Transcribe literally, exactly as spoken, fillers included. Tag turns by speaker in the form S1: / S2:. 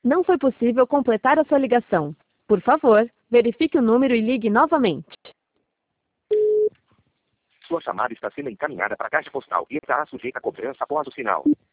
S1: Não foi possível completar a sua ligação. Por favor, verifique o número e ligue novamente.
S2: Sua chamada está sendo encaminhada para a caixa postal e estará sujeita a cobrança após o sinal.